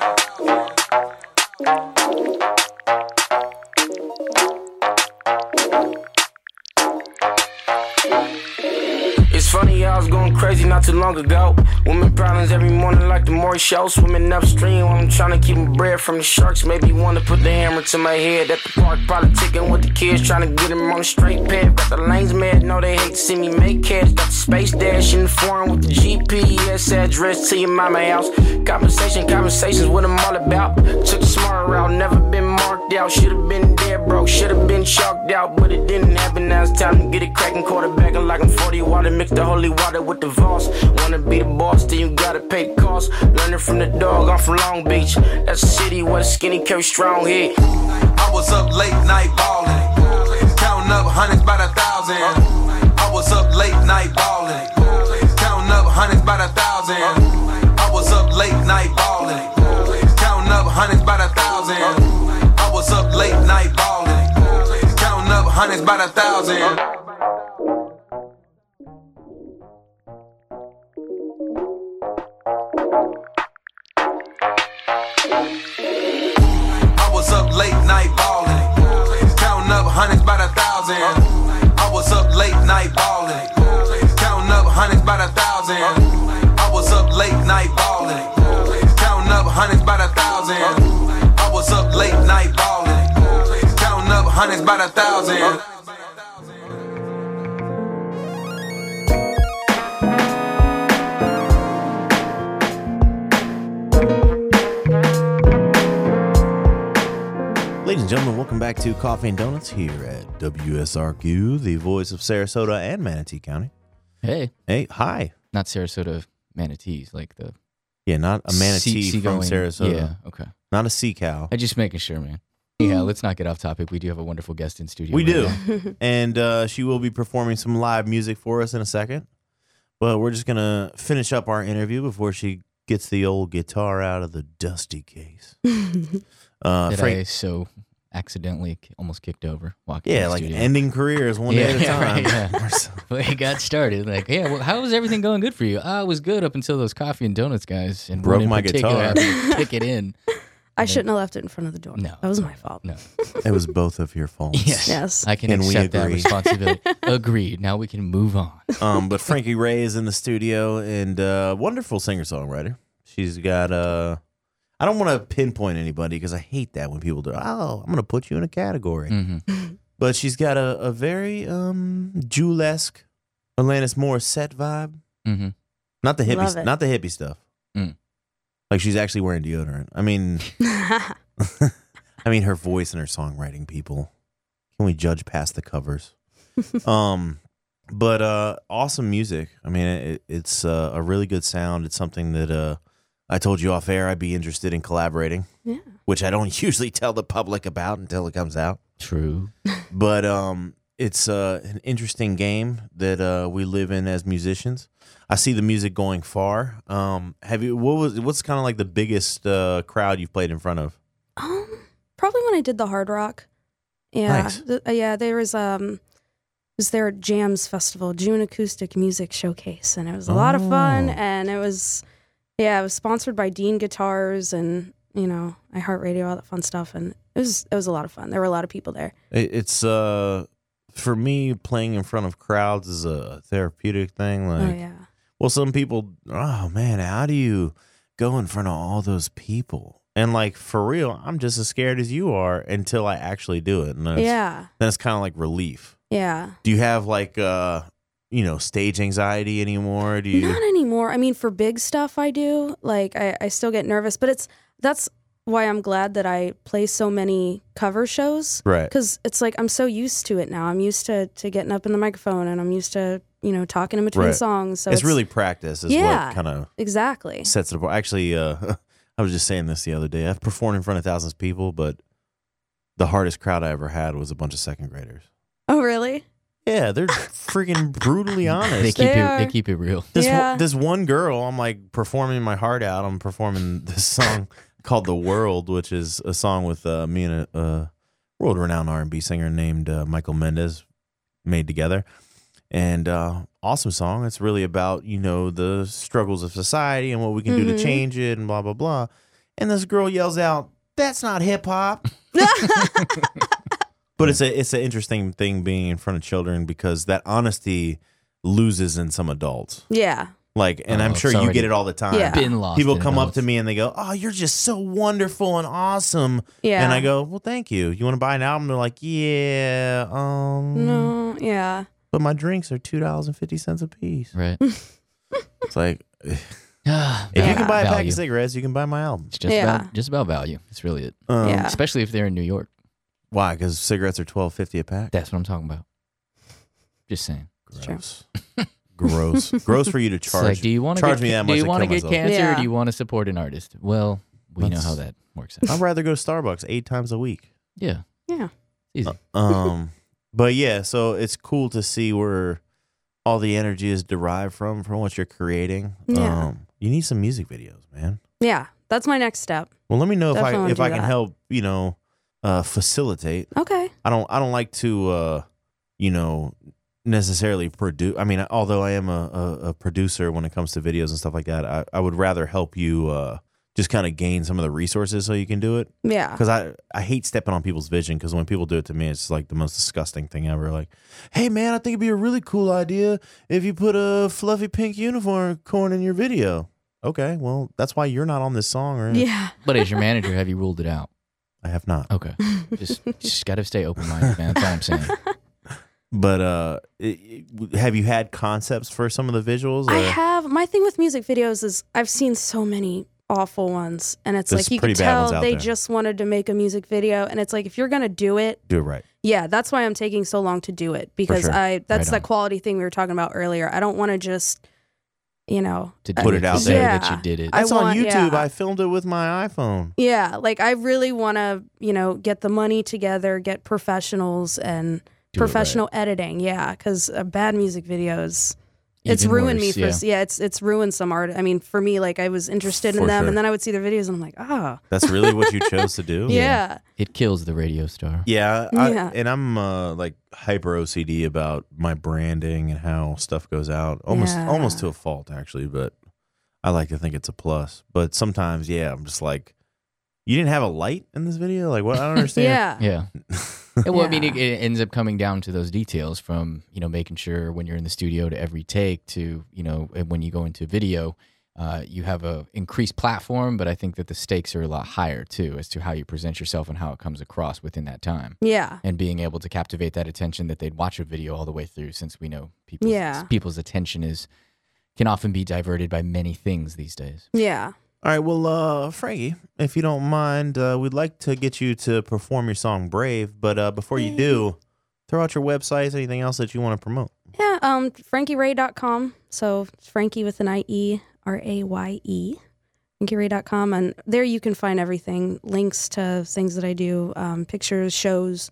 it's funny, I was going crazy not too long ago. Women problems every morning like the Maury show. Swimming upstream while I'm trying to keep my bread from the sharks. Maybe want to put the hammer to my head at the park. Probably ticking with the kids, trying to get them on the straight path. Got the lanes mad, know they hate to see me make cash. Got the space dash in the foreign with the G P S address to your mama house. Conversation, conversations, what I'm all about. Took the smart route, never been marked out. Should've been dead broke, should've been chalked out. But it didn't happen, now it's time to get it cracking. Quarterbacking like I'm forty water, mix the holy water with the Voss. Wanna be the boss, then you gotta pay costs. Learning from the dog, I'm from Long Beach. That's a city where the skinny carry strong heat. I was up late night ballin', counting up hundreds by the thousand. I was up late night ballin', counting up hundreds by the thousand. I was up late night ballin', counting up hundreds by the thousand. I was up late night ballin', counting up hundreds by the thousand. I was up late night ballin', counting up hundreds by the thousand. I was up late night ballin', counting up hundreds by the thousand. I was up late night ballin', counting up hundreds by the thousand. I was up late night ballin', counting up hundreds by the thousand. Ladies and gentlemen, welcome back to Coffee and Donuts here at W S R Q, the voice of Sarasota and Manatee County. Hey, Hey, hi. not Sarasota manatees, like the Yeah, not a manatee sea- from seagoing- Sarasota. Yeah, okay. Not a sea cow. I just making sure, man. Yeah, let's not get off topic. We do have a wonderful guest in studio. We right do. now. And uh, she will be performing some live music for us in a second. But we're just going to finish up our interview before she gets the old guitar out of the dusty case. Uh, That Frank, I so accidentally ki- almost kicked over walking. yeah, in the like studio. ending careers one day Yeah, at a yeah, time. right, yeah. We're so- Well, it got started. Like, yeah, well, how was everything going good for you? Ah, it was good up until those coffee and donuts guys. And Broke one in my particular guitar. happened to kick it in. I shouldn't have left it in front of the door. No. That was my fault. No. It was both of your faults. Yes. Yes. I can, Can we accept that agree? responsibility. Agreed. Now we can move on. Um, but Frankie Ray is in the studio and uh, wonderful singer-songwriter. She's got uh I don't want to pinpoint anybody because I hate that when people do. Oh, I'm going to put you in a category. hmm But she's got a, a very um Jewel-esque Alanis Morissette vibe. hmm Not the Love hippie, it. not the hippie stuff. Mm. Like she's actually wearing deodorant. I mean, I mean her voice and her songwriting. People, can we judge past the covers? um, but uh, awesome music. I mean, it, it's uh, a really good sound. It's something that uh, I told you off air I'd be interested in collaborating. Yeah. Which I don't usually tell the public about until it comes out. True. But um, it's uh, an interesting game that uh, we live in as musicians. I see the music going far. Um, have you? What was? What's kind of like the biggest uh, crowd you've played in front of? Um, probably when I did the Hard Rock. Yeah, Nice. th- uh, yeah. There was um, it was their Jams Festival, June Acoustic Music Showcase, and it was a lot of fun. Oh. And it was, yeah, it was sponsored by Dean Guitars and you know iHeartRadio, all that fun stuff, and it was it was a lot of fun. There were a lot of people there. It, it's uh, for me, playing in front of crowds is a therapeutic thing. Like, oh yeah. well, some people, oh man, how do you go in front of all those people? And like for real, I'm just as scared as you are until I actually do it. And then it's, Yeah. then it's kind of like relief. Yeah. Do you have like uh you know stage anxiety anymore? Do you? Not anymore. I mean, for big stuff, I do. Like, I, I still get nervous, but it's that's why I'm glad that I play so many cover shows. Right. Because it's like I'm so used to it now. I'm used to to getting up in the microphone, and I'm used to you know talking in between Right. songs. So it's, it's, really practice is Yeah. what kind of exactly. sets it apart. Actually, uh, I was just saying this the other day. I've performed in front of thousands of people, but the hardest crowd I ever had was a bunch of second graders. Oh, really? Yeah, they're freaking brutally honest. They keep They it. are. They keep it real. This Yeah. one, this one girl, I'm like performing my heart out. I'm performing this song called "The World," which is a song with uh, me and a, a world-renowned R and B singer named uh, Michael Mendez made together. And uh, awesome song. It's really about you know the struggles of society and what we can do to Mhm. change it and blah blah blah. And this girl yells out, "That's not hip hop." But it's a it's an interesting thing being in front of children because that honesty loses in some adults. Yeah. Like, and Oh, I'm sure it's you already get it all the time. Yeah. Been lost. People in come up adults. to me and they go, "Oh, you're just so wonderful and awesome." Yeah. And I go, "Well, thank you. You want to buy an album?" They're like, "Yeah, um, No. Yeah. but my drinks are two dollars and fifty cents a piece." Right. It's like, if Ah, you val- can buy a pack value. of cigarettes, you can buy my album. It's just Yeah. about just about value. It's really it. Um, Yeah. Especially if they're in New York. Why? Because cigarettes are twelve fifty a pack. That's what I'm talking about. Just saying. true. Gross. Gross. Gross for you to It's charge. like, do you want to charge get, me that do much you to want to kill get myself. cancer or Yeah. do you want to support an artist? Well, we know how that works out. I'd rather go to Starbucks eight times a week. Yeah. Yeah. Easy. Um, but yeah, so it's cool to see where all the energy is derived from from what you're creating. Yeah. Um, you need some music videos, man. Yeah. That's my next step. Well, let me know Definitely if I wanna if do I can that. help. You know, uh, facilitate. Okay. I don't I don't like to uh, you know necessarily produce. I mean, although I am a, a, a producer when it comes to videos and stuff like that, I, I would rather help you uh, just kind of gain some of the resources so you can do it. Yeah. Because I, I hate stepping on people's vision because when people do it to me, it's like the most disgusting thing ever. Like, hey, man, I think it'd be a really cool idea if you put a fluffy pink unicorn in your video. Okay, well, that's why you're not on this song. Or Yeah. But as your manager, have you ruled it out? I have not. Okay. Just just got to stay open minded, man. That's all I'm saying. But uh, it, it- have you had concepts for some of the visuals? I or- have. My thing with music videos is I've seen so many awful ones, and it's There's like you pretty can bad ones tell out they there. just wanted to make a music video, and it's like if you're gonna do it, Do it right. yeah, that's why I'm taking so long to do it because sure. I that's Right that on. quality thing we were talking about earlier. I don't want to just, you know, To Put do it out to say there. that Yeah. you did it. I That's on want- YouTube. yeah. I filmed it with my iPhone. yeah, like I really want to, you know, get the money together, get professionals and Do it right. professional editing. Yeah, because uh, bad music videos. It's Even ruined worse, me for yeah. yeah. It's it's ruined some art. I mean, for me, like I was interested in For them, sure. and then I would see their videos, and I'm like, oh, That's really what you chose to do? yeah, It kills the radio star. Yeah, I, Yeah. and I'm uh, like hyper O C D about my branding and how stuff goes out, almost Yeah. almost to a fault actually. But I like to think it's a plus. But sometimes, yeah, I'm just like, you didn't have a light in this video. Like, what? I don't understand. yeah, Yeah. And, well, I mean, Yeah. it, it ends up coming down to those details from, you know, making sure when you're in the studio to every take to, you know, and when you go into video, uh, you have a increased platform, but I think that the stakes are a lot higher too as to how you present yourself and how it comes across within that time. yeah, And being able to captivate that attention that they'd watch a video all the way through, since we know people's, Yeah. people's attention is can often be diverted by many things these days. yeah. All right, well, uh, Frankie, if you don't mind, uh, we'd like to get you to perform your song "Brave." But uh, before you do, throw out your websites, anything else that you want to promote. Yeah, um, frankie ray dot com. So Frankie with an I E, R A Y E, frankie ray dot com. And there you can find everything, links to things that I do, um, pictures, shows.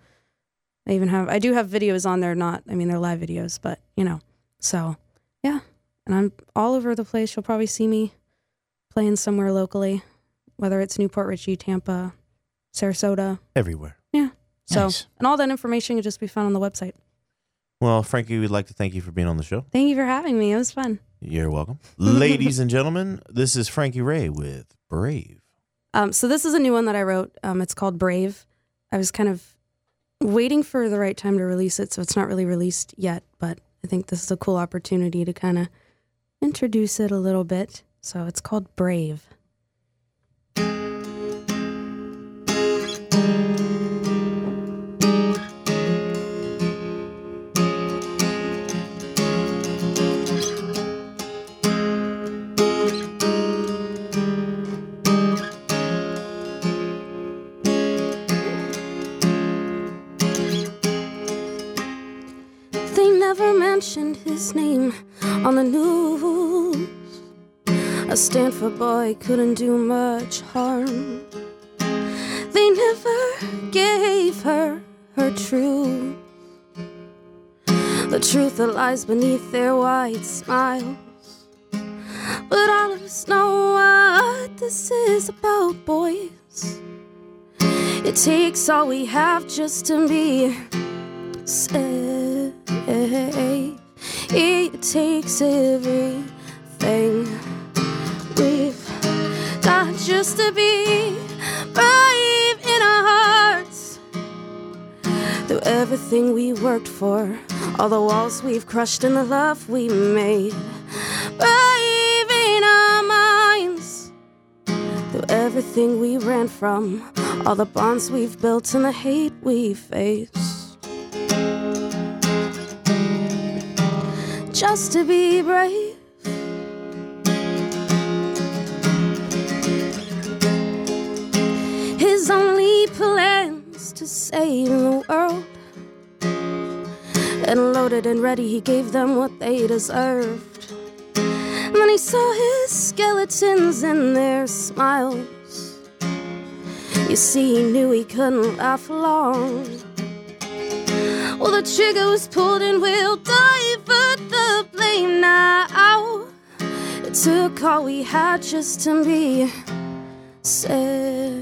I even have, I do have videos on there, not, I mean, they're live videos, but, you know, so, yeah. And I'm all over the place. You'll probably see me playing somewhere locally, whether it's Newport Richey, Tampa, Sarasota. Everywhere. Yeah. So, Nice. and all that information can just be found on the website. Well, Frankie, we'd like to thank you for being on the show. Thank you for having me. It was fun. You're welcome. Ladies and gentlemen, this is Frankie Ray with Brave. Um, so this is a new one that I wrote. Um, it's called Brave. I was kind of waiting for the right time to release it, so it's not really released yet, but I think this is a cool opportunity to kind of introduce it a little bit. So it's called Brave. mentioned his name on the news. A Stanford boy couldn't do much harm. They never gave her her truth, the truth that lies beneath their white smiles. But all of us know what this is about, boys. It takes all we have just to be safe. It takes everything we've got just to be brave in our hearts. Through everything we worked for, all the walls we've crushed and the love we made. Brave in our minds. Through everything we ran from, all the bonds we've built and the hate we faced. Just to be brave. His only plans to save the world, and loaded and ready he gave them what they deserved. And then he saw his skeletons in their smiles. You see, he knew he couldn't laugh long. Well, the trigger was pulled and we'll divert the blame now. It took all we had just to be safe.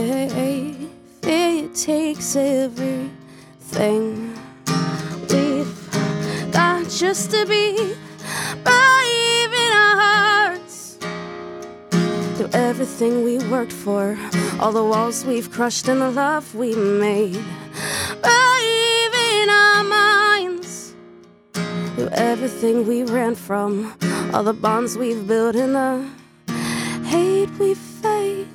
It takes everything we've got just to be brave in our hearts. Through everything we worked for, all the walls we've crushed and the love we made. Brave in our minds. Through everything we ran from, all the bonds we've built and the hate we face.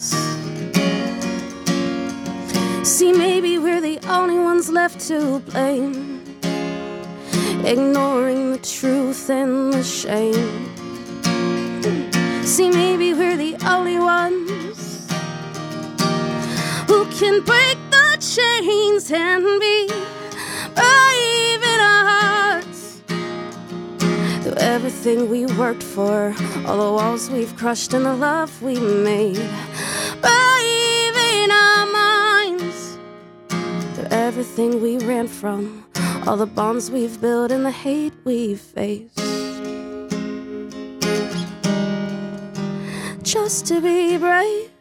See, maybe we're the only ones left to blame, ignoring the truth and the shame. See, maybe we're the only ones who can break the chains and be brave in our hearts. Through everything we worked for, all the walls we've crushed and the love we made. Brave in our minds. Through everything we ran from, all the bonds we've built and the hate we've faced. Just to be brave.